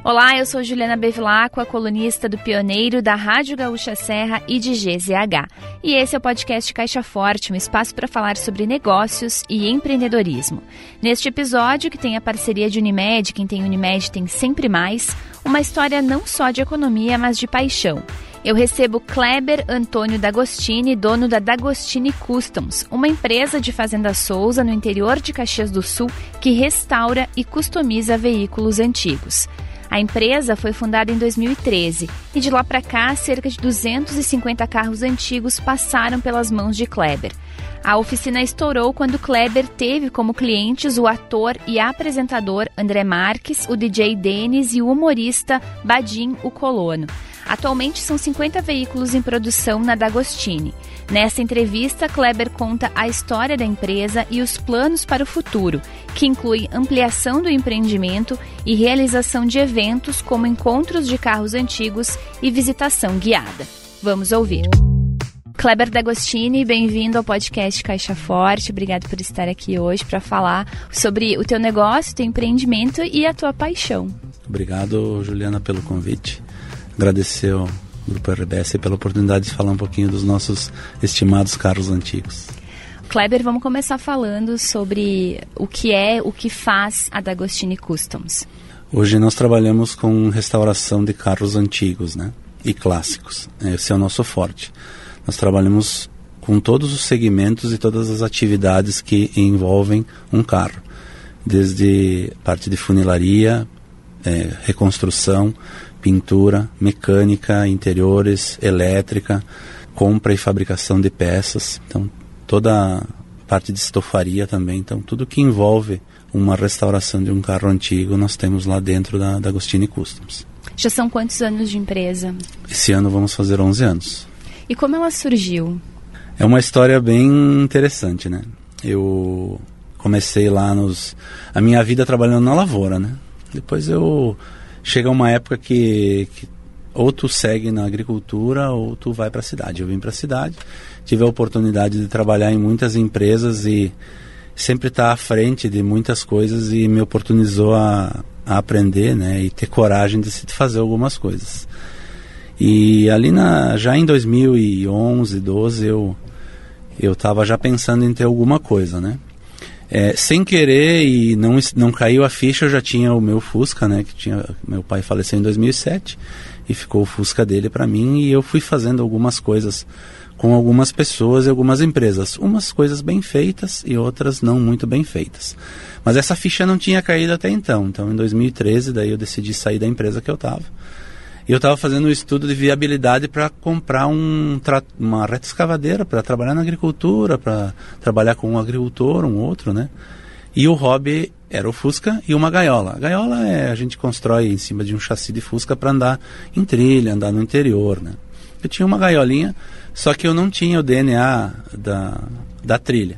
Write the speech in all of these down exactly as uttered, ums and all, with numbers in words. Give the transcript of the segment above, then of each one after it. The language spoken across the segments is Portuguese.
Olá, eu sou Juliana Bevilacqua, colunista do Pioneiro, da Rádio Gaúcha Serra e de G Z H. E esse é o podcast Caixa Forte, um espaço para falar sobre negócios e empreendedorismo. Neste episódio, que tem a parceria de Unimed, quem tem Unimed tem sempre mais, uma história não só de economia, mas de paixão. Eu recebo Kleber Antônio D'Agostini, dono da D'Agostini Customs, uma empresa de Fazenda Souza, no interior de Caxias do Sul, que restaura e customiza veículos antigos. A empresa foi fundada em dois mil e treze e de lá para cá, cerca de duzentos e cinquenta carros antigos passaram pelas mãos de Kleber. A oficina estourou quando Kleber teve como clientes o ator e apresentador André Marques, o D J Denis e o humorista Badim, o Colono. Atualmente são cinquenta veículos em produção na D'Agostini. Nessa entrevista, Kleber conta a história da empresa e os planos para o futuro, que inclui ampliação do empreendimento e realização de eventos como encontros de carros antigos e visitação guiada. Vamos ouvir. Kleber D'Agostini, bem-vindo ao podcast Caixa Forte. Obrigado por estar aqui hoje para falar sobre o teu negócio, teu empreendimento e a tua paixão. Obrigado, Juliana, pelo convite. Agradecer ao Grupo R B S pela oportunidade de falar um pouquinho dos nossos estimados carros antigos. Kleber, vamos começar falando sobre o que é, o que faz a D'Agostini Customs. Hoje nós trabalhamos com restauração de carros antigos, né? E clássicos. Esse é o nosso forte. Nós trabalhamos com todos os segmentos e todas as atividades que envolvem um carro. Desde parte de funilaria, é, reconstrução, pintura, mecânica, interiores, elétrica, compra e fabricação de peças. Então, toda a parte de estofaria também. Então, tudo que envolve uma restauração de um carro antigo, nós temos lá dentro da D'Agostini Customs. Já são quantos anos de empresa? Esse ano vamos fazer onze anos. E como ela surgiu? É uma história bem interessante, né? Eu comecei lá nos... a minha vida trabalhando na lavoura, né? Depois eu... Chega uma época que, que ou tu segue na agricultura ou tu vai para a cidade. Eu vim para a cidade, tive a oportunidade de trabalhar em muitas empresas e sempre estar à frente de muitas coisas e me oportunizou a, a aprender, né, e ter coragem de se fazer algumas coisas. E ali na, já em dois mil e onze, doze, eu eu estava já pensando em ter alguma coisa, né? É, sem querer e não, não caiu a ficha, eu já tinha o meu Fusca, né, que tinha, meu pai faleceu em dois mil e sete e ficou o Fusca dele para mim e eu fui fazendo algumas coisas com algumas pessoas e algumas empresas, umas coisas bem feitas e outras não muito bem feitas, mas essa ficha não tinha caído até então. Então em dois mil e treze daí eu decidi sair da empresa que eu estava e eu estava fazendo um estudo de viabilidade para comprar um, uma retroescavadeira para trabalhar na agricultura, para trabalhar com um agricultor, um outro, né? E o hobby era o Fusca e uma gaiola. A gaiola é, a gente constrói em cima de um chassi de Fusca para andar em trilha, andar no interior, né? Eu tinha uma gaiolinha, só que eu não tinha o D N A da, da trilha.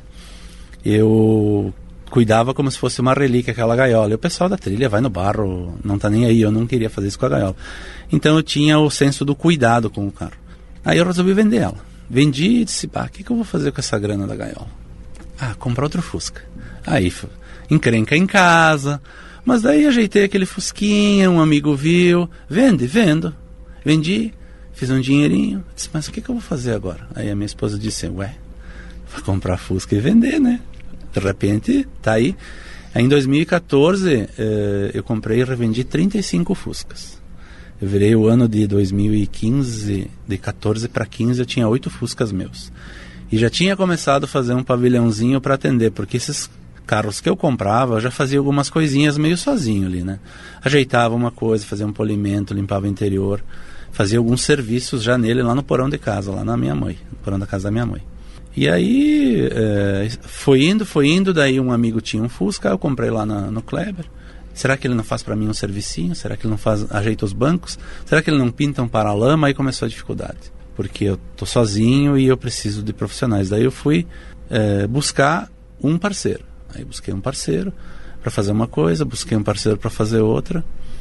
Eu cuidava como se fosse uma relíquia aquela gaiola. E o pessoal da trilha vai no barro, não tá nem aí, eu não queria fazer isso com a gaiola. Então eu tinha o senso do cuidado com o carro. Aí eu resolvi vender ela. Vendi e disse, ah, o que, que eu vou fazer com essa grana da gaiola? Ah, comprar outro Fusca. Aí, encrenca em casa, mas daí ajeitei aquele Fusquinha, um amigo viu, vende, vendo. Vendi, fiz um dinheirinho, disse, mas o que, que eu vou fazer agora? Aí a minha esposa disse, ué, vou comprar Fusca e vender, né? De repente, tá aí. Aí em dois mil e quatorze, eh, eu comprei e revendi trinta e cinco Fuscas. Eu virei o ano de dois mil e quinze, de quatorze para quinze, eu tinha oito Fuscas meus. E já tinha começado a fazer um pavilhãozinho para atender, porque esses carros que eu comprava, eu já fazia algumas coisinhas meio sozinho ali, né? Ajeitava uma coisa, fazia um polimento, limpava o interior, fazia alguns serviços já nele, lá no porão de casa, lá na minha mãe, no porão da casa da minha mãe. E aí, é, foi indo, foi indo, daí um amigo tinha um Fusca, eu comprei lá na, no Kleber. Será que ele não faz para mim um servicinho? Será que ele não faz, ajeita os bancos? Será que ele não pinta um paralama? Aí começou a dificuldade, porque eu tô sozinho e eu preciso de profissionais. Daí eu fui é, buscar um parceiro. Aí busquei um parceiro para fazer uma coisa, busquei um parceiro para fazer outra.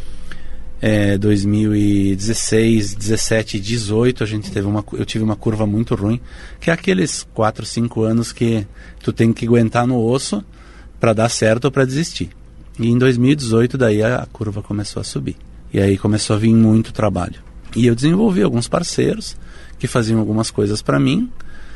É, dois mil e dezesseis, dezessete, dezoito a gente teve uma, eu tive uma curva muito ruim, que é aqueles quatro, cinco anos que tu tem que aguentar no osso para dar certo ou para desistir. E em dois mil e dezoito daí a, a curva começou a subir. E aí começou a vir muito trabalho. E eu desenvolvi alguns parceiros que faziam algumas coisas para mim.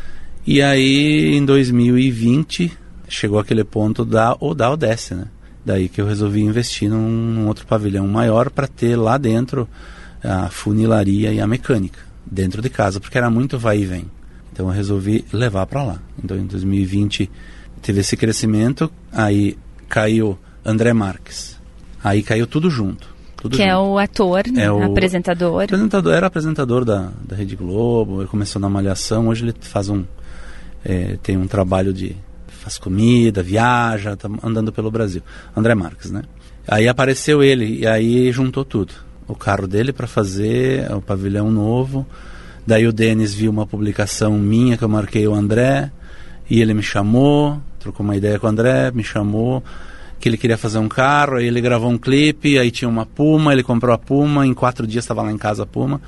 E aí, em dois mil e vinte, chegou aquele ponto da, ou da Odesse, né? Daí que eu resolvi investir num, num outro pavilhão maior para ter lá dentro a funilaria e a mecânica, dentro de casa, porque era muito vai e vem. Então eu resolvi levar para lá. Então em dois mil e vinte teve esse crescimento, aí caiu André Marques. Aí caiu tudo junto. Tudo que junto. é o ator, né? É o apresentador. apresentador. Era apresentador da, da Rede Globo, ele começou na Malhação, hoje ele faz um, é, tem um trabalho de, faz comida, viaja, tá andando pelo Brasil. André Marques, né? Aí apareceu ele, e aí juntou tudo. O carro dele para fazer o pavilhão novo. Daí o Denis viu uma publicação minha que eu marquei o André, e ele me chamou, trocou uma ideia com o André, me chamou, que ele queria fazer um carro, aí ele gravou um clipe, aí tinha uma Puma, ele comprou a Puma, em quatro dias estava lá em casa a Puma,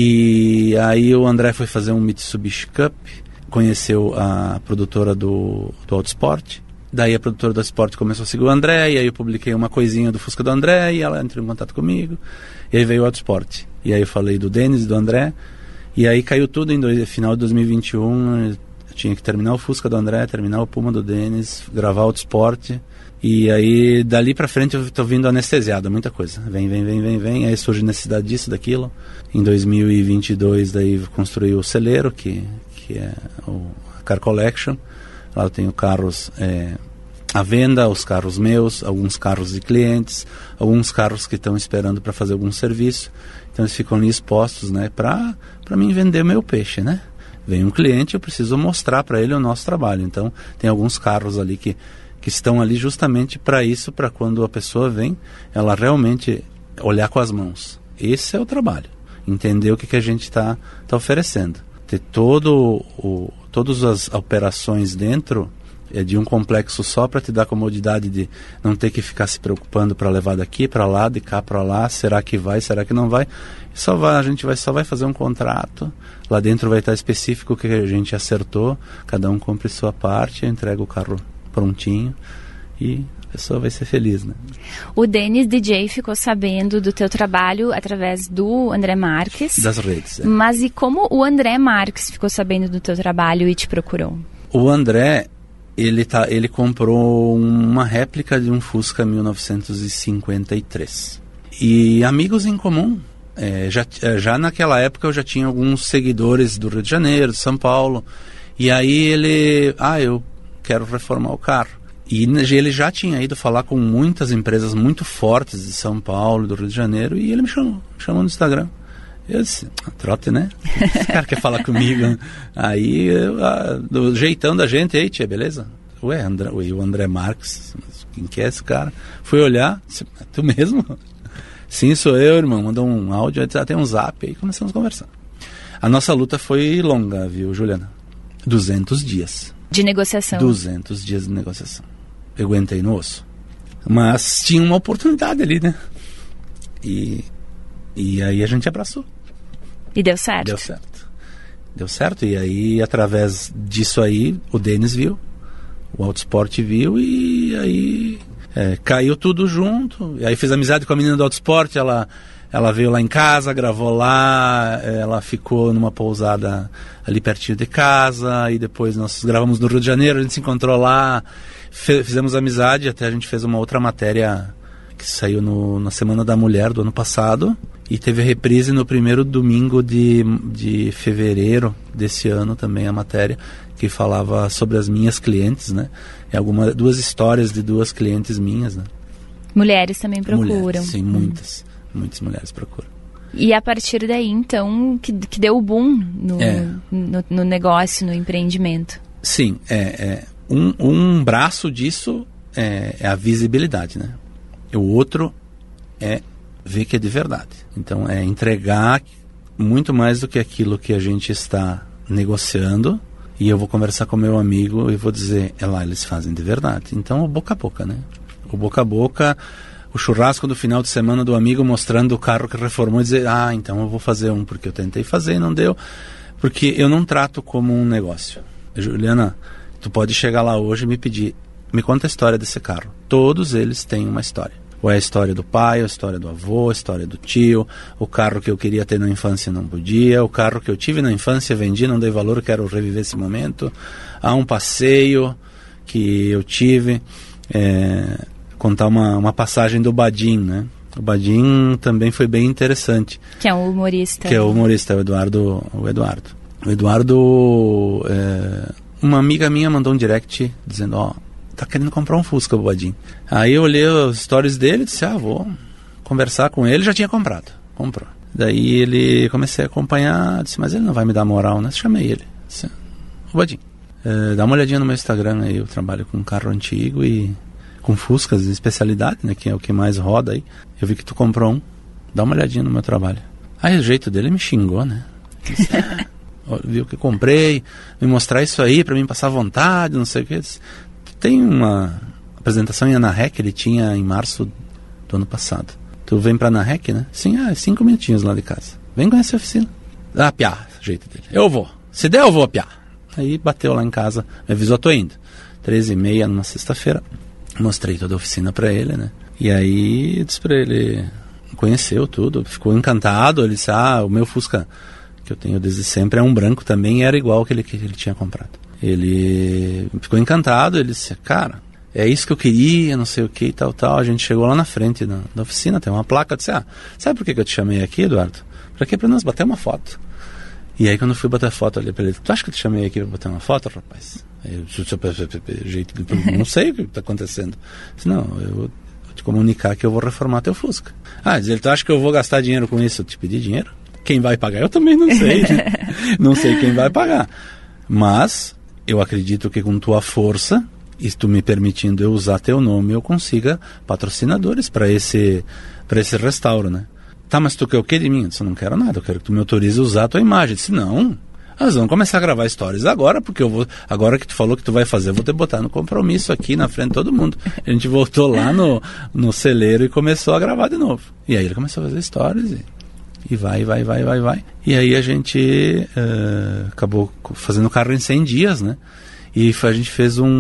e aí o André foi fazer um Mitsubishi Cup, conheceu a produtora do, do Autosport, daí a produtora do Autosport começou a seguir o André, e aí eu publiquei uma coisinha do Fusca do André, e ela entrou em contato comigo, e aí veio o Autosport, e aí eu falei do Denis e do André, e aí caiu tudo em dois, final de dois mil e vinte e um, eu tinha que terminar o Fusca do André, terminar o Puma do Denis, gravar o Autosport. E aí, dali pra frente, eu tô vindo anestesiado, muita coisa. Vem, vem, vem, vem, vem. Aí surge necessidade disso, daquilo. Em dois mil e vinte e dois, daí construí o Celeiro, que, que é o a Car Collection. Lá eu tenho carros é, à venda, os carros meus, alguns carros de clientes, alguns carros que estão esperando para fazer algum serviço. Então eles ficam ali expostos, né, pra, pra mim vender o meu peixe, né? Vem um cliente, eu preciso mostrar para ele o nosso trabalho. Então tem alguns carros ali que que estão ali justamente para isso, para quando a pessoa vem, ela realmente olhar com as mãos. Esse é o trabalho. Entender o que, que a gente está tá oferecendo. Ter todo o, todas as operações dentro é, de um complexo só para te dar a comodidade de não ter que ficar se preocupando para levar daqui para lá, de cá para lá, será que vai, será que não vai? Só vai, a gente vai, só vai fazer um contrato, lá dentro vai estar específico o que a gente acertou, cada um cumpre sua parte, entrega o carro prontinho e a pessoa vai ser feliz, né? O Denis D J ficou sabendo do teu trabalho através do André Marques. Das redes. É. Mas e como o André Marques ficou sabendo do teu trabalho e te procurou? O André, ele, tá, ele comprou uma réplica de um Fusca mil novecentos e cinquenta e três. E amigos em comum. É, já, já naquela época eu já tinha alguns seguidores do Rio de Janeiro, de São Paulo. E aí ele... Ah, eu quero reformar o carro. E ele já tinha ido falar com muitas empresas muito fortes de São Paulo, do Rio de Janeiro, e ele me chamou, me chamou no Instagram. Eu disse, trote, né? Esse cara quer falar comigo. Aí, eu, ah, do jeitão da gente, ei, tia, beleza? Ué, André, ué, o André Marques, quem que é esse cara? Fui olhar, disse, tu mesmo? Sim, sou eu, irmão. Mandou um áudio, disse, ah, tem um zap, aí começamos a conversar. A nossa luta foi longa, viu, Juliana? duzentos dias. De negociação. duzentos dias de negociação. Eu aguentei no osso. Mas tinha uma oportunidade ali, né? E, e aí a gente abraçou. E deu certo? Deu certo. Deu certo. E aí, através disso aí, o Denis viu, o Autosport viu e aí é, caiu tudo junto. E aí fiz amizade com a menina do Autosport, ela... Ela veio lá em casa, gravou lá, ela ficou numa pousada ali pertinho de casa, e depois nós gravamos no Rio de Janeiro, a gente se encontrou lá, fizemos amizade, até a gente fez uma outra matéria que saiu no, na Semana da Mulher do ano passado, e teve reprise no primeiro domingo de, de fevereiro desse ano também, a matéria, que falava sobre as minhas clientes, né? É alguma, duas histórias de duas clientes minhas, né? Mulheres também procuram. Mulheres, sim, muitas. Hum. Muitas mulheres procuram. E a partir daí, então, que, que deu o boom no, é. no, no negócio, no empreendimento. Sim, é, é, um, um braço disso é, é a visibilidade, né? O outro é ver que é de verdade. Então, é entregar muito mais do que aquilo que a gente está negociando, e eu vou conversar com meu amigo e vou dizer, é lá, eles fazem de verdade. Então, o boca a boca, né? O boca a boca... O churrasco do final de semana do amigo mostrando o carro que reformou e dizer, ah, então eu vou fazer um, porque eu tentei fazer e não deu. Porque eu não trato como um negócio. Juliana, tu pode chegar lá hoje e me pedir, me conta a história desse carro. Todos eles têm uma história. Ou é a história do pai, a história do avô, a história do tio, o carro que eu queria ter na infância não podia, o carro que eu tive na infância, vendi, não dei valor, quero reviver esse momento. Há um passeio que eu tive, é, contar uma, uma passagem do Badim, né? O Badim também foi bem interessante. Que é um humorista. Que é o humorista, o Eduardo. O Eduardo, o Eduardo é, uma amiga minha mandou um direct dizendo, ó, tá querendo comprar um Fusca, o Badim. Aí eu olhei as stories dele e disse, ah, vou conversar com ele. Já tinha comprado, comprou. Daí ele, comecei a acompanhar, disse, mas ele não vai me dar moral, né? Chamei ele, disse, o Badim, é, dá uma olhadinha no meu Instagram aí, eu trabalho com carro antigo e com Fuscas de especialidade, né? Que é o que mais roda aí. Eu vi que tu comprou um, dá uma olhadinha no meu trabalho. Aí o jeito dele me xingou, né? Disse, ah, viu que comprei, me mostrar isso aí pra mim passar vontade, não sei o que. Disse, tem uma apresentação em Anarrec, ele tinha em março do ano passado. Tu vem pra Anarrec, né? Sim, ah, cinco minutinhos lá de casa. Vem conhecer a oficina. Ah, piá, jeito dele. Eu vou. Se der, eu vou, piá. Aí bateu lá em casa, me avisou, tô indo. treze e meia numa sexta-feira. Mostrei toda a oficina pra ele, né? E aí disse pra ele, conheceu tudo, ficou encantado. Ele disse, ah, o meu Fusca, que eu tenho desde sempre, é um branco também, era igual que ele, que ele tinha comprado. Ele ficou encantado, ele disse, cara, é isso que eu queria, não sei o que e tal, tal. A gente chegou lá na frente da, da oficina, tem uma placa, disse, ah, sabe por que, que eu te chamei aqui, Eduardo? Pra quê? Pra nós bater uma foto. E aí quando eu fui bater a foto ali pra ele, tu acha que eu te chamei aqui pra bater uma foto, rapaz? Aí eu, jeito, não sei o que está acontecendo. Eu disse, não, eu vou te comunicar que eu vou reformar teu Fusca. Ah, diz ele, tu acha que eu vou gastar dinheiro com isso? Eu te pedi dinheiro? Quem vai pagar? Eu também não sei. Não sei quem vai pagar. Mas eu acredito que com tua força, e tu me permitindo eu usar teu nome, eu consiga patrocinadores para esse, para esse restauro, né? Tá, mas tu quer o que de mim? Eu disse, eu não quero nada, eu quero que tu me autorize a usar a tua imagem. Eu disse, não, nós vamos começar a gravar stories agora, porque eu vou, agora que tu falou que tu vai fazer, eu vou te botar no compromisso aqui na frente de todo mundo. A gente voltou lá no, no celeiro e começou a gravar de novo. E aí ele começou a fazer stories e, e vai, vai, vai, vai, vai. E aí a gente uh, acabou fazendo o carro em cem dias, né? E a gente fez um,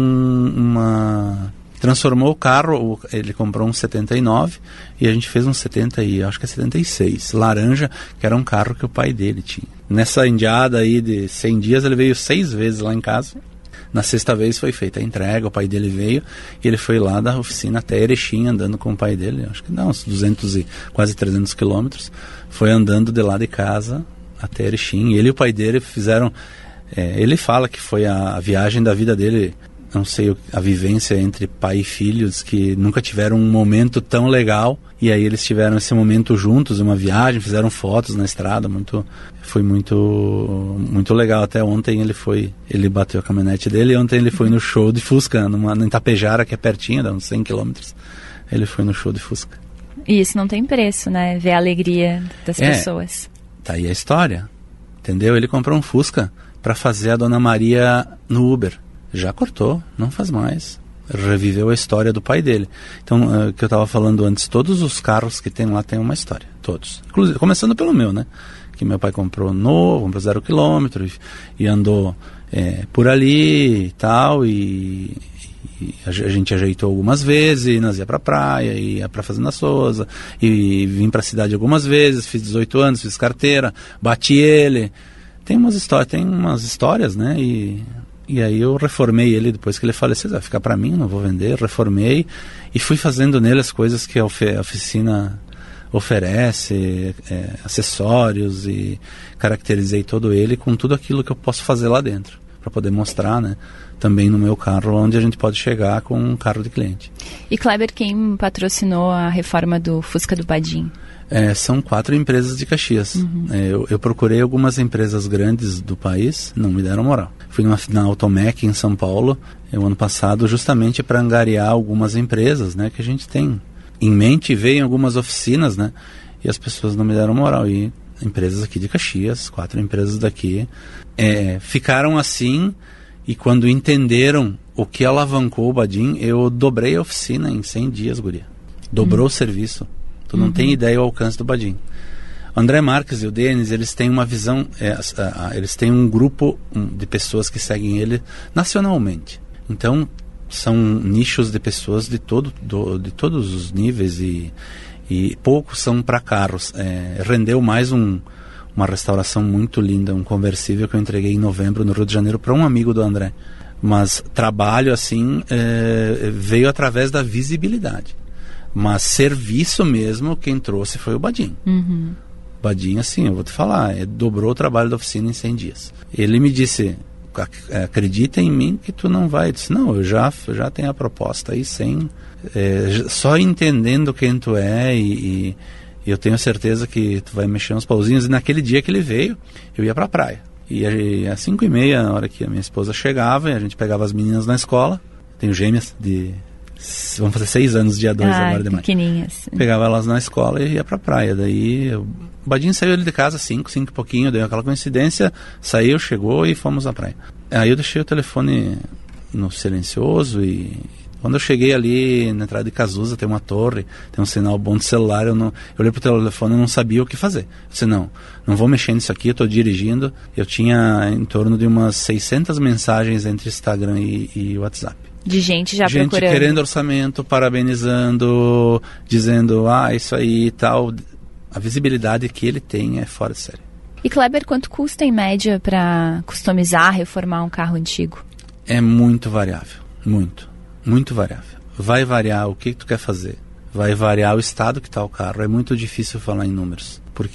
uma... transformou o carro, ele comprou um setenta e nove e a gente fez um setenta e acho que é setenta e seis, laranja, que era um carro que o pai dele tinha. Nessa indiada aí de cem dias, ele veio seis vezes lá em casa. Na sexta vez foi feita a entrega, o pai dele veio e ele foi lá da oficina até Erechim, andando com o pai dele, acho que dá uns duzentos e quase trezentos quilômetros. Foi andando de lá de casa até Erechim. Ele e o pai dele fizeram... É, ele fala que foi a, a viagem da vida dele, não sei, a vivência entre pai e filhos, que nunca tiveram um momento tão legal, e aí eles tiveram esse momento juntos, uma viagem, fizeram fotos na estrada, muito, foi muito, muito legal. Até ontem ele foi, ele bateu a caminhonete dele, e ontem ele foi no show de Fusca, numa, em Itapejara, que é pertinho, dá uns cem quilômetros, ele foi no show de Fusca. E isso não tem preço, né? Ver a alegria das é, pessoas. Tá aí a história, entendeu? Ele comprou um Fusca para fazer a Dona Maria no Uber. Já cortou, não faz mais. Reviveu a história do pai dele. Então, o que eu estava falando antes, todos os carros que tem lá têm uma história. Todos. Inclusive, começando pelo meu, né? Que meu pai comprou novo, comprou zero quilômetro e, e andou é, por ali e tal. E, e a gente ajeitou algumas vezes, nós ia pra praia, ia pra Fazenda Souza, e vim pra cidade algumas vezes, fiz dezoito anos, fiz carteira, bati ele. Tem umas histórias, tem umas histórias, né? E, e aí eu reformei ele depois que ele faleceu. Vai ficar para mim, não vou vender. Reformei e fui fazendo nele as coisas que a oficina oferece, é, acessórios, e caracterizei todo ele com tudo aquilo que eu posso fazer lá dentro, para poder mostrar, né? Também no meu carro, onde a gente pode chegar com um carro de cliente. E Kleber, quem patrocinou a reforma do Fusca do Badim? É, são quatro empresas de Caxias. Uhum. É, eu, eu procurei algumas empresas grandes do país, não me deram moral. Fui numa, na Automec em São Paulo, o ano passado, justamente para angariar algumas empresas, né, que a gente tem em mente, veio em algumas oficinas, né, e as pessoas não me deram moral. E empresas aqui de Caxias, quatro empresas daqui, é, ficaram assim, e quando entenderam o que alavancou o Badim, eu dobrei a oficina em cem dias, guria. Dobrou uhum. o serviço. Tu não uhum. tem ideia do alcance do Badim. O André Marques e o Denis, eles têm uma visão, é, a, a, eles têm um grupo um, de pessoas que seguem ele nacionalmente. Então, são nichos de pessoas de, todo, do, de todos os níveis e, e poucos são para carros. É, rendeu mais um, uma restauração muito linda, um conversível que eu entreguei em novembro no Rio de Janeiro para um amigo do André. Mas trabalho assim é, veio através da visibilidade. Mas serviço mesmo, quem trouxe foi o Badinho. Uhum. Badinho, assim, eu vou te falar, é, dobrou o trabalho da oficina em cem dias. Ele me disse, acredita em mim que tu não vai. Eu disse, não, eu já, já tenho a proposta aí, sem, é, só entendendo quem tu é e, e eu tenho certeza que tu vai mexer uns pauzinhos. E naquele dia que ele veio, eu ia pra praia. E às cinco e meia, na hora que a minha esposa chegava, a gente pegava as meninas na escola. Tenho gêmeas de... Vamos fazer seis anos, dia dois agora de maio. Pequenininhas. Pegava elas na escola e ia pra praia. Daí eu, o Badinho saiu ali de casa cinco, cinco e pouquinho, deu aquela coincidência, saiu, chegou e fomos à praia. Aí eu deixei o telefone no silencioso e quando eu cheguei ali na entrada de Cazuza, tem uma torre, tem um sinal bom de celular, eu, não, eu olhei pro telefone e não sabia o que fazer. Eu disse, não, não vou mexer nisso aqui, eu tô dirigindo. Eu tinha em torno de umas seiscentas mensagens entre Instagram e, e WhatsApp. De gente já gente procurando. Gente querendo orçamento, parabenizando, dizendo, ah, isso aí e tal. A visibilidade que ele tem é fora de série. E Kleber, quanto custa em média para customizar, reformar um carro antigo? É muito variável, muito, muito variável. Vai variar o que tu quer fazer, vai variar o estado que está o carro. É muito difícil falar em números,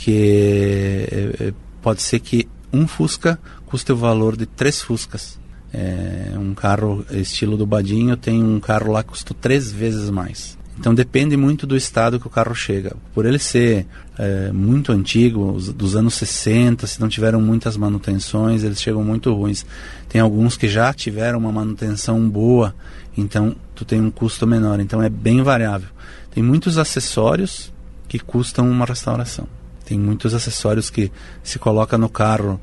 porque é, é, pode ser que um Fusca custe o valor de três Fuscas. É, um carro estilo do Badinho tem um carro lá que custa três vezes mais. Então depende muito do estado que o carro chega. Por ele ser é, muito antigo, dos anos sessenta, se não tiveram muitas manutenções, eles chegam muito ruins. Tem alguns que já tiveram uma manutenção boa, então tu tem um custo menor. Então é bem variável. Tem muitos acessórios que custam uma restauração. Tem muitos acessórios que se coloca no carro,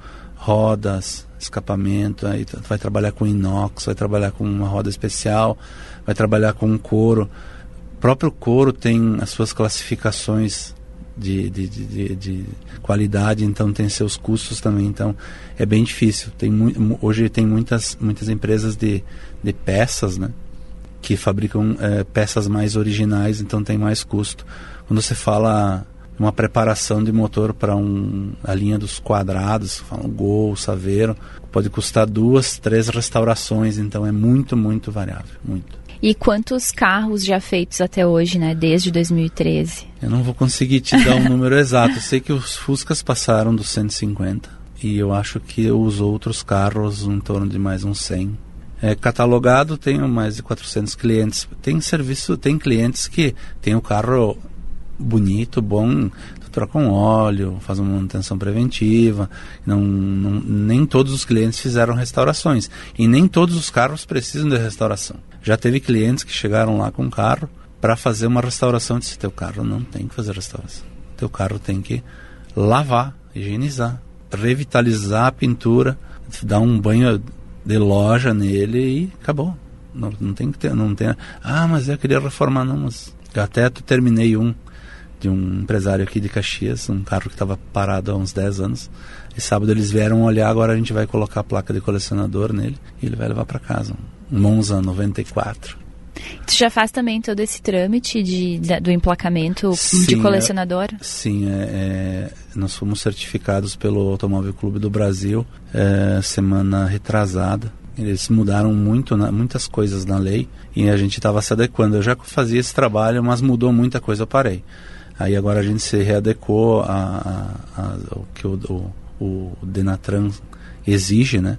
rodas, escapamento, aí tu vai trabalhar com inox, vai trabalhar com uma roda especial, vai trabalhar com um couro. O próprio couro tem as suas classificações de, de, de, de, de qualidade, então tem seus custos também, então é bem difícil. Tem mu- hoje tem muitas, muitas empresas de, de peças, né, que fabricam é, peças mais originais, então tem mais custo. Quando você fala uma preparação de motor para um, a linha dos quadrados, um Gol, Saveiro, pode custar duas, três restaurações, então é muito, muito variável, muito. E quantos carros já feitos até hoje, né, desde dois mil e treze? Eu não vou conseguir te dar um número exato, eu sei que os Fuscas passaram dos cento e cinquenta e eu acho que os outros carros em torno de mais uns cem. É, catalogado tenho mais de quatrocentos clientes, tem serviço, tem clientes que tem o carro bonito, bom, tu troca um óleo, faz uma manutenção preventiva, não, não, nem todos os clientes fizeram restaurações e nem todos os carros precisam de restauração. Já teve clientes que chegaram lá com o carro para fazer uma restauração e disse, teu carro não tem que fazer restauração, teu carro tem que lavar, higienizar, revitalizar a pintura, dar um banho de loja nele e acabou. Não, não tem que ter, não tem, ah, mas eu queria reformar, não, mas eu até terminei um de um empresário aqui de Caxias, um carro que estava parado há uns dez anos, e sábado eles vieram olhar, agora a gente vai colocar a placa de colecionador nele e ele vai levar para casa, um Monza noventa e quatro. Tu já faz também todo esse trâmite de, de, do emplacamento sim, de colecionador? É, sim, é, é, nós fomos certificados pelo Automóvel Clube do Brasil é, semana retrasada. Eles mudaram muito, na, muitas coisas na lei e a gente estava se adequando. Eu já fazia esse trabalho, mas mudou muita coisa, eu parei. Aí agora a gente se readequou a, a, a, ao que o, o, o Denatran exige, né?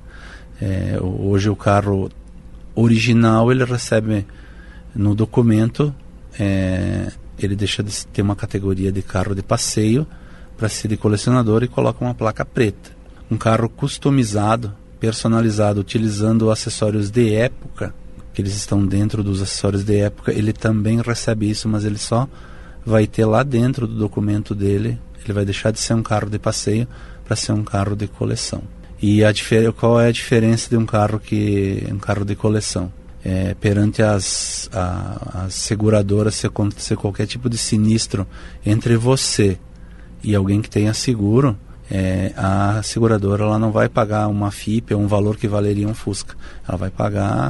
É, hoje o carro original ele recebe no documento, é, ele deixa de ter uma categoria de carro de passeio para ser de colecionador e coloca uma placa preta. Um carro customizado, personalizado, utilizando acessórios de época, que eles estão dentro dos acessórios de época, ele também recebe isso, mas ele só vai ter lá dentro do documento dele, ele vai deixar de ser um carro de passeio para ser um carro de coleção. E a difer- qual é a diferença de um carro que um carro de coleção? É, perante as, a, as seguradoras, se acontecer qualquer tipo de sinistro entre você e alguém que tenha seguro, é, a seguradora ela não vai pagar uma F I P ou um valor que valeria um Fusca. Ela vai pagar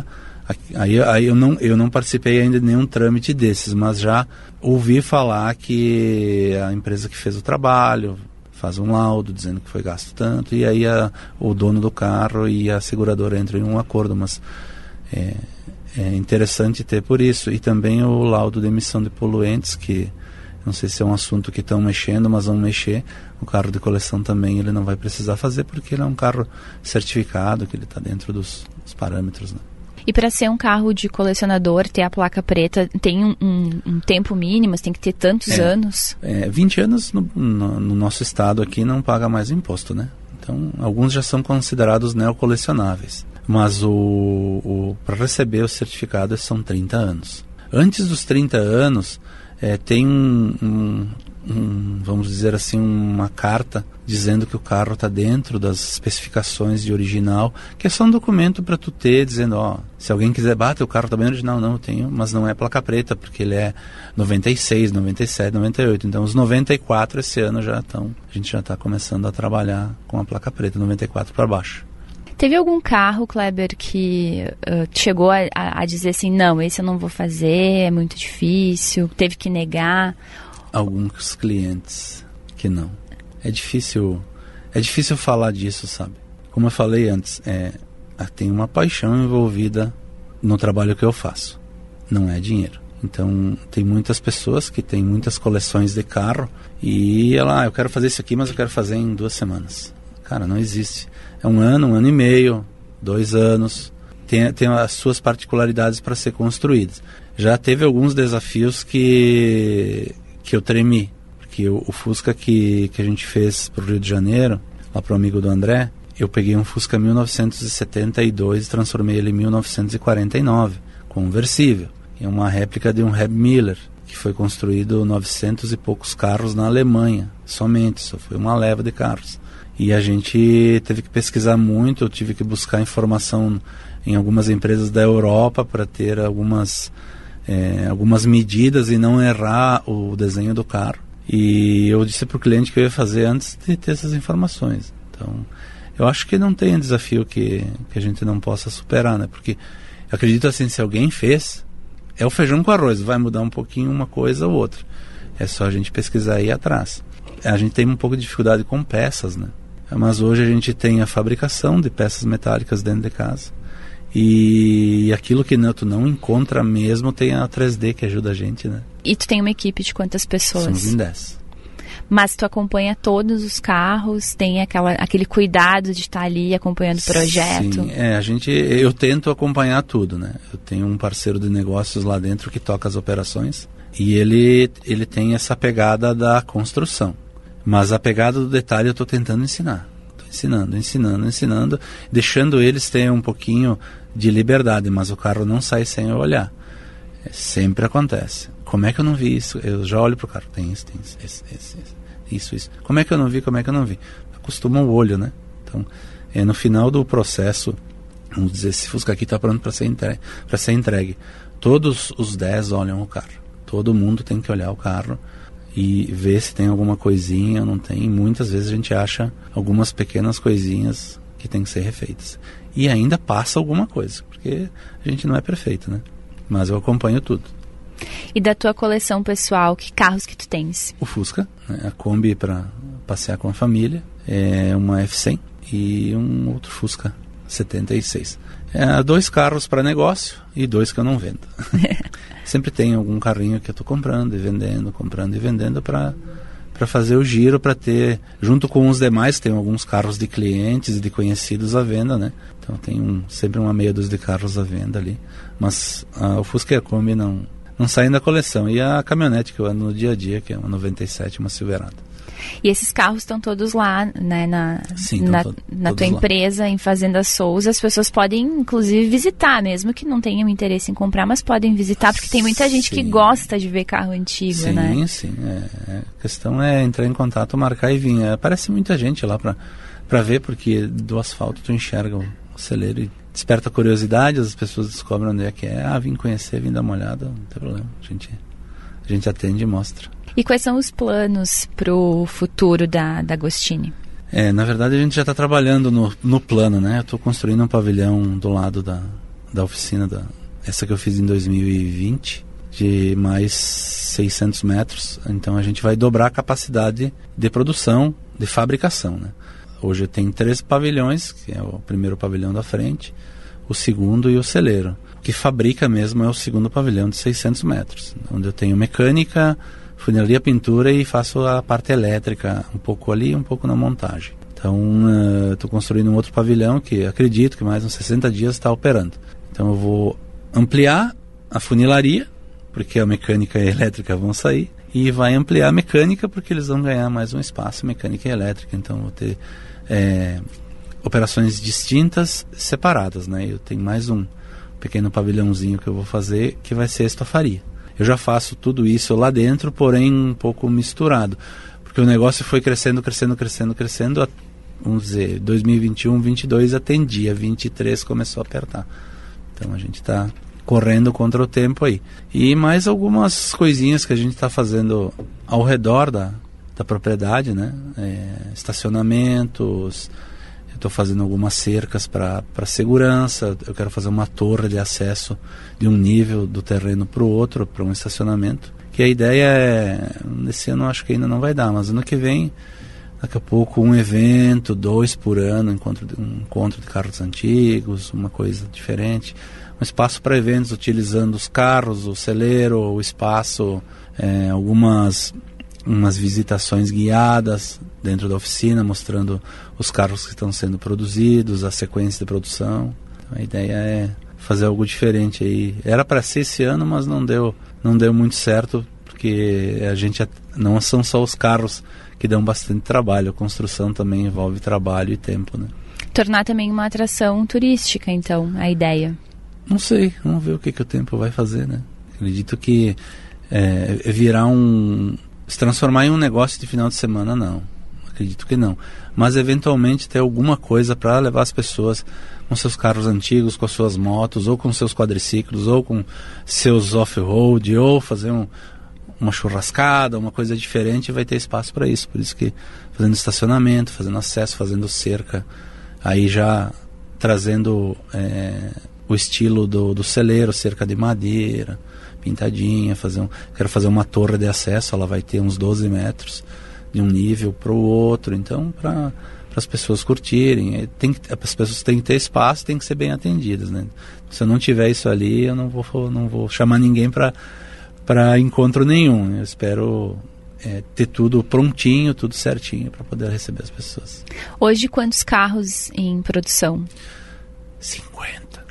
Aí, aí eu, não, eu não participei ainda de nenhum trâmite desses, mas já ouvi falar que a empresa que fez o trabalho faz um laudo dizendo que foi gasto tanto, e aí a, o dono do carro e a seguradora entram em um acordo, mas é, é interessante ter por isso. E também o laudo de emissão de poluentes, que não sei se é um assunto que estão mexendo, mas vão mexer. O carro de coleção também ele não vai precisar fazer, porque ele é um carro certificado, que ele está dentro dos, dos parâmetros, né? E para ser um carro de colecionador, ter a placa preta, tem um, um, um tempo mínimo, tem que ter tantos é, anos? É, vinte anos no, no, no nosso estado aqui não paga mais imposto, né? Então, alguns já são considerados neocolecionáveis. Mas o, o, para receber o certificado são trinta anos. Antes dos trinta anos, é, tem um, um, um, vamos dizer assim, uma carta dizendo que o carro está dentro das especificações de original, que é só um documento para tu ter, dizendo, ó, se alguém quiser, bater o carro está bem original, não, eu tenho, mas não é placa preta, porque ele é noventa e seis, noventa e sete, noventa e oito, então os noventa e quatro esse ano já estão, a gente já está começando a trabalhar com a placa preta, noventa e quatro para baixo. Teve algum carro, Kleber, que uh, chegou a, a dizer assim, não, esse eu não vou fazer, é muito difícil, teve que negar? Alguns clientes que não. É difícil, é difícil falar disso, sabe? Como eu falei antes, é, tem uma paixão envolvida no trabalho que eu faço. Não é dinheiro. Então, tem muitas pessoas que têm muitas coleções de carro e ela, ah, eu quero fazer isso aqui, mas eu quero fazer em duas semanas. Cara, não existe. É um ano, um ano e meio, dois anos. Tem, tem as suas particularidades para ser construídas. Já teve alguns desafios que, que eu tremi. Porque o, o Fusca que, que a gente fez para o Rio de Janeiro, lá para o amigo do André, eu peguei um Fusca mil novecentos e setenta e dois e transformei ele em mil novecentos e quarenta e nove, conversível. É uma réplica de um Herb Miller, que foi construído novecentos e poucos carros na Alemanha, somente, só foi uma leva de carros. E a gente teve que pesquisar muito, eu tive que buscar informação em algumas empresas da Europa para ter algumas, é, algumas medidas e não errar o desenho do carro. E eu disse para o cliente que eu ia fazer antes de ter essas informações. Então, eu acho que não tem desafio que, que a gente não possa superar, né? Porque eu acredito assim, se alguém fez, é o feijão com arroz, vai mudar um pouquinho uma coisa ou outra. É só a gente pesquisar e ir atrás. A gente tem um pouco de dificuldade com peças, né? Mas hoje a gente tem a fabricação de peças metálicas dentro de casa. E aquilo que não, tu não encontra mesmo, tem a três D que ajuda a gente, né? E tu tem uma equipe de quantas pessoas? Somos em dez. Mas tu acompanha todos os carros, tem aquela, aquele cuidado de estar ali acompanhando o projeto? Sim, é, a gente, eu tento acompanhar tudo, né? Eu tenho um parceiro de negócios lá dentro que toca as operações e ele, ele tem essa pegada da construção. Mas a pegada do detalhe eu estou tentando ensinar. Estou ensinando, ensinando, ensinando, deixando eles terem um pouquinho de liberdade, mas o carro não sai sem eu olhar. É, sempre acontece. Como é que eu não vi isso? Eu já olho pro carro, tem isso, tem isso, esse, esse, esse, isso, isso. Como é que eu não vi, como é que eu não vi? Acostuma o olho, né? Então, é, no final do processo, vamos dizer, esse Fusca aqui está pronto para ser entregue, para ser entregue. Todos os dez olham o carro. Todo mundo tem que olhar o carro e ver se tem alguma coisinha ou não tem. Muitas vezes a gente acha algumas pequenas coisinhas que tem que ser refeitas. E ainda passa alguma coisa, porque a gente não é perfeito, né? Mas eu acompanho tudo. E da tua coleção pessoal, que carros que tu tens? O Fusca, né? A Kombi para passear com a família, é uma F cem e um outro Fusca setenta e seis. É, dois carros para negócio e dois que eu não vendo. Sempre tem algum carrinho que eu estou comprando e vendendo, comprando e vendendo para para fazer o giro, para ter, junto com os demais, tem alguns carros de clientes e de conhecidos à venda, né? Então tem um, sempre uma meia dúzia de carros à venda ali. Mas ah, o Fusca e a Kombi não, não saem da coleção. E a caminhonete que eu ando no dia a dia, que é uma noventa e sete, uma Silverado. E esses carros estão todos lá, né, na, Sim, na, to- na tua lá. empresa, em Fazenda Souza. As pessoas podem, inclusive, visitar, mesmo que não tenham interesse em comprar, mas podem visitar, porque tem muita gente Sim. que gosta de ver carro antigo, sim, né? Sim, sim. É, é, a questão é entrar em contato, marcar e vir. É, aparece muita gente lá para para ver, porque do asfalto tu enxerga o, o celeiro e desperta curiosidade, as pessoas descobrem onde é que é. Ah, vim conhecer, vim dar uma olhada, não tem problema. A gente, a gente atende e mostra. E quais são os planos para o futuro da, da Agostini? É, na verdade a gente já está trabalhando no, no plano, né? Eu estou construindo um pavilhão do lado da, da oficina, da, essa que eu fiz em dois mil e vinte, de mais seiscentos metros. Então a gente vai dobrar a capacidade de produção, de fabricação, né? Hoje tem três pavilhões, que é o primeiro pavilhão da frente, o segundo e o celeiro. O que fabrica mesmo é o segundo pavilhão de seiscentos metros, onde eu tenho mecânica, funilaria, pintura e faço a parte elétrica, um pouco ali e um pouco na montagem. Então, estou uh, construindo um outro pavilhão que acredito que mais uns sessenta dias está operando. Então, eu vou ampliar a funilaria, porque a mecânica e a elétrica vão sair, e vai ampliar a mecânica, porque eles vão ganhar mais um espaço, mecânica e elétrica. Então, vou ter é, operações distintas, separadas, né? Eu tenho mais um pequeno pavilhãozinho que eu vou fazer, que vai ser a estofaria. Eu já faço tudo isso lá dentro, porém um pouco misturado, porque o negócio foi crescendo, crescendo, crescendo, crescendo, vamos dizer, dois mil e vinte e um, vinte e dois atendia, vinte e três começou a apertar. Então a gente está correndo contra o tempo aí. E mais algumas coisinhas que a gente está fazendo ao redor da, da propriedade, né? É, estacionamentos. Estou fazendo algumas cercas para segurança. Eu quero fazer uma torre de acesso de um nível do terreno para o outro, para um estacionamento. Que a ideia é, nesse ano acho que ainda não vai dar, mas ano que vem, daqui a pouco um evento, dois por ano, um encontro de, um encontro de carros antigos, uma coisa diferente. Um espaço para eventos utilizando os carros, o celeiro, o espaço, é, algumas umas visitações guiadas dentro da oficina, mostrando os carros que estão sendo produzidos, a sequência de produção. Então, a ideia é fazer algo diferente aí. Era para ser esse ano, mas não deu, não deu muito certo, porque a gente não são só os carros que dão bastante trabalho, a construção também envolve trabalho e tempo, né? Tornar também uma atração turística, então, a ideia. Não sei, vamos ver o que, que o tempo vai fazer, né? Acredito que é, virar um... se transformar em um negócio de final de semana, não. Acredito que não. Mas eventualmente ter alguma coisa para levar as pessoas com seus carros antigos, com as suas motos, ou com seus quadriciclos, ou com seus off-road, ou fazer um, uma churrascada, uma coisa diferente, vai ter espaço para isso. Por isso que fazendo estacionamento, fazendo acesso, fazendo cerca, aí já trazendo é, o estilo do, do celeiro, cerca de madeira, pintadinha, fazer um, quero fazer uma torre de acesso, ela vai ter uns doze metros de um nível para o outro, então para as pessoas curtirem, tem que, as pessoas têm que ter espaço, têm que ser bem atendidas, né? Se eu não tiver isso ali, eu não vou, não vou chamar ninguém para para encontro nenhum. Eu espero é, ter tudo prontinho, tudo certinho para poder receber as pessoas. Hoje quantos carros em produção? cinquenta.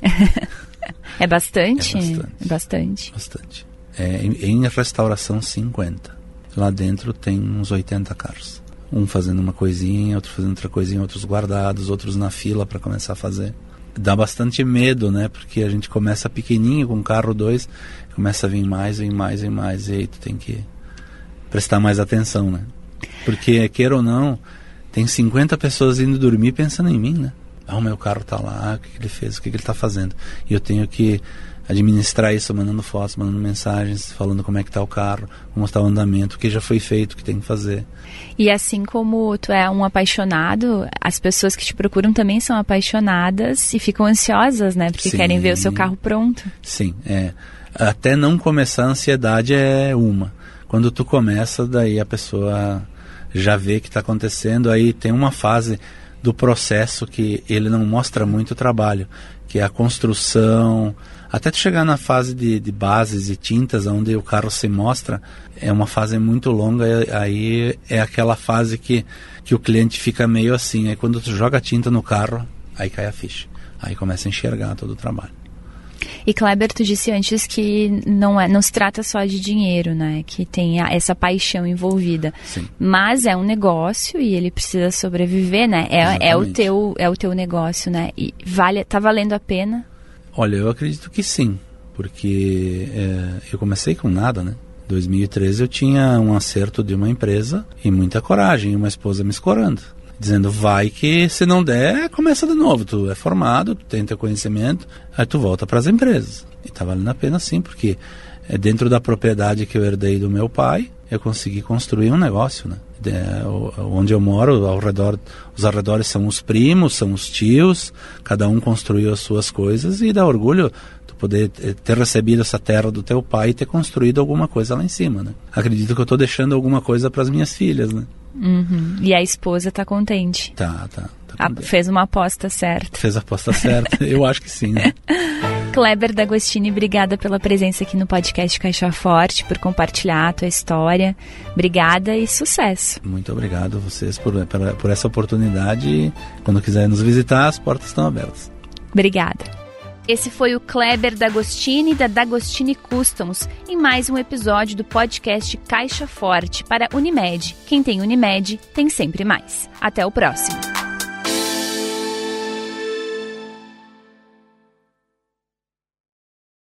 É bastante? É bastante. É bastante. Bastante. É, em, em restauração, cinquenta. Lá dentro tem uns oitenta carros. Um fazendo uma coisinha, outro fazendo outra coisinha, outros guardados, outros na fila para começar a fazer. Dá bastante medo, né? Porque a gente começa pequenininho com carro dois, começa a vir mais, vem mais, vem mais, e aí tu tem que prestar mais atenção, né? Porque, queira ou não, tem cinquenta pessoas indo dormir pensando em mim, né? Ah, o meu carro tá lá, o que, que ele fez, o que, que ele tá fazendo. E eu tenho que administrar isso, mandando fotos, mandando mensagens, falando como é que tá o carro, como está o andamento, o que já foi feito, o que tem que fazer. E assim como tu é um apaixonado, as pessoas que te procuram também são apaixonadas e ficam ansiosas, né? Porque Sim. querem ver o seu carro pronto. Sim, é. Até não começar, a ansiedade é uma. Quando tu começa, daí a pessoa já vê o que está acontecendo, aí tem uma fase do processo que ele não mostra muito o trabalho, que é a construção, até tu chegar na fase de, de bases e tintas, onde o carro se mostra, é uma fase muito longa, aí é aquela fase que, que o cliente fica meio assim, aí quando tu joga tinta no carro, aí cai a ficha, aí começa a enxergar todo o trabalho. E Kleber, tu disse antes que não, é, não se trata só de dinheiro, né? Que tem a, essa paixão envolvida. Sim. Mas é um negócio e ele precisa sobreviver, né? É, é, o, teu, é o teu negócio, né? E vale, tá valendo a pena? Olha, eu acredito que sim. Porque é, eu comecei com nada, né? Em dois mil e treze eu tinha um acerto de uma empresa e muita coragem, e uma esposa me escorando. Dizendo, vai que se não der, começa de novo. Tu é formado, tu tem teu conhecimento, aí tu volta para as empresas. E tá valendo a pena sim, porque é dentro da propriedade que eu herdei do meu pai, eu consegui construir um negócio, né? É, onde eu moro, ao redor, os arredores são os primos, são os tios, cada um construiu as suas coisas e dá orgulho tu poder ter recebido essa terra do teu pai e ter construído alguma coisa lá em cima, né? Acredito que eu estou deixando alguma coisa para as minhas filhas, né? Uhum. E a esposa está contente? Tá, tá. tá a, fez uma aposta certa. Fez a aposta certa, eu acho que sim, né? Kleber D'Agostini, obrigada pela presença aqui no podcast Caixa Forte, por compartilhar a tua história. Obrigada e sucesso. Muito obrigado a vocês por, por, por essa oportunidade. Quando quiserem nos visitar, as portas estão abertas. Obrigada. Esse foi o Kleber D'Agostini, da D'Agostini Customs, em mais um episódio do podcast Caixa Forte para Unimed. Quem tem Unimed, tem sempre mais. Até o próximo.